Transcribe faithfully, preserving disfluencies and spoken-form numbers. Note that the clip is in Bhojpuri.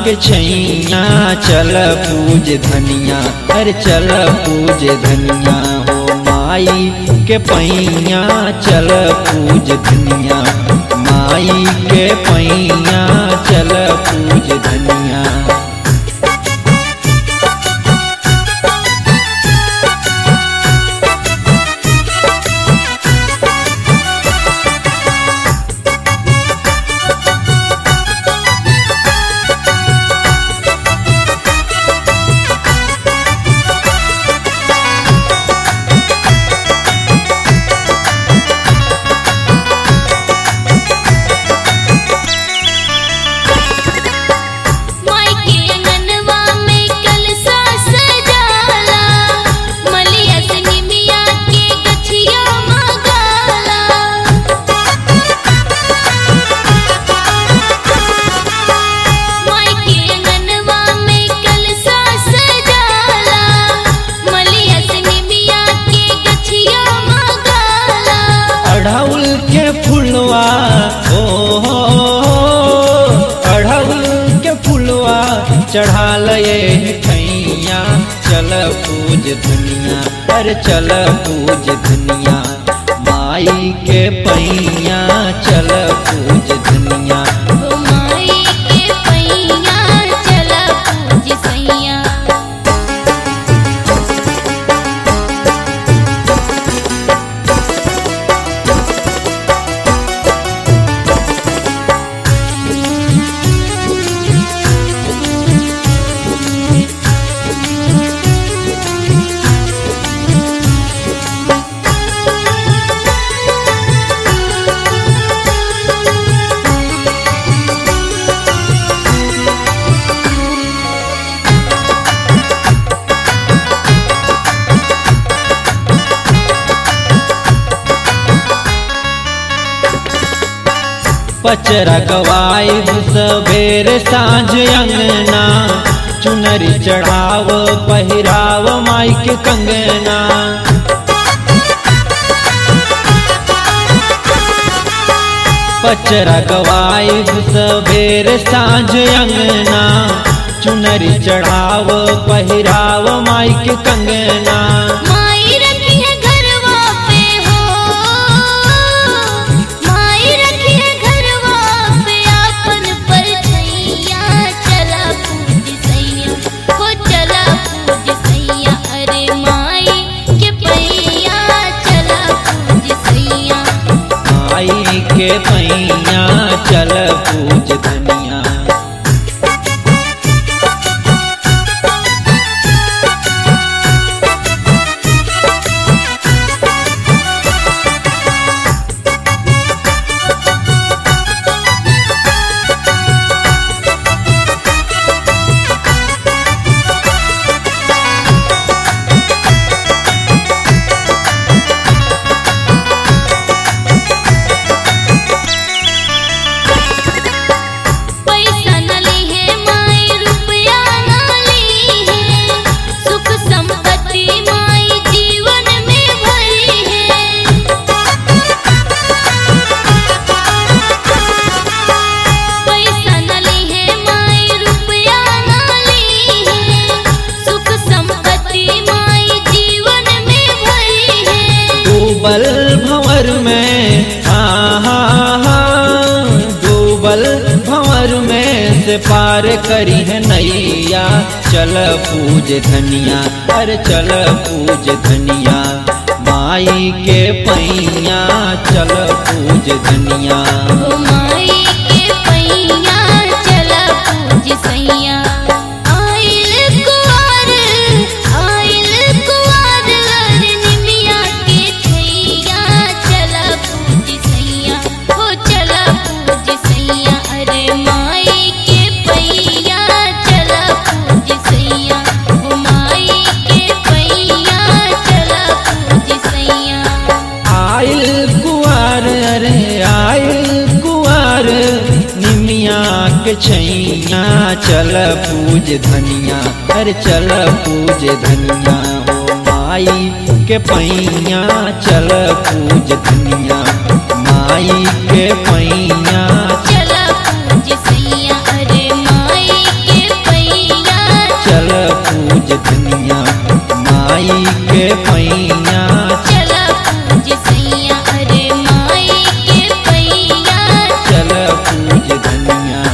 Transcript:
के छैया चल पूज धनिया, अरे चल पूज धनिया हो माई के पैया चल पूज धनिया, माई के पैया चल पूज धनिया। अढ़उल के फुलवा ओ हो अढ़उल के फुलवा चढ़ा लये ठैया चल पूज धनिया, अरे चल पूज धनिया, माई के पैया चल पूज धनिया। माई के पैया चल पूज सैया। पचरा गवाई सबेर साँझ अंगना, चुनरी चढ़ाव पहिराव माई के कंगना। पचरा गवाई सबेर साँझ अंगना, चुनरी चढ़ाव पहिराव माई के कंगना। माई रखी है घरवा पे हो, माई रखी है घरवा पे आपन परछैया चला पूज सैया हो चला पूज सैया। अरे माई के पैया चला पूज सैया। माई के पैया चल पूज धनिया। डूबल भंवर में हाँ हाँ हाँ डूबल भंवर में से पार करी है नैया चल पूज धनिया, अरे चल पूज धनिया, माई के पैया चल पूज धनिया। माई के पैया चल पूज सैया। आइल कुंवर आइल कुंवर निमिया के छैया चल पूज सैया हो चल पूज सैया। अरे माई के पैया चल पूज सैया हो माई के पैया चल पूज सैया। आइल कुंवर अरे आइल कुंवर निमिया के छैया चल पूज धनिया, अरे चल पूज धनिया हो माई के पैया चल पूज धनिया, माई के पैया चल पूज सैया। अरे माई के धनिया।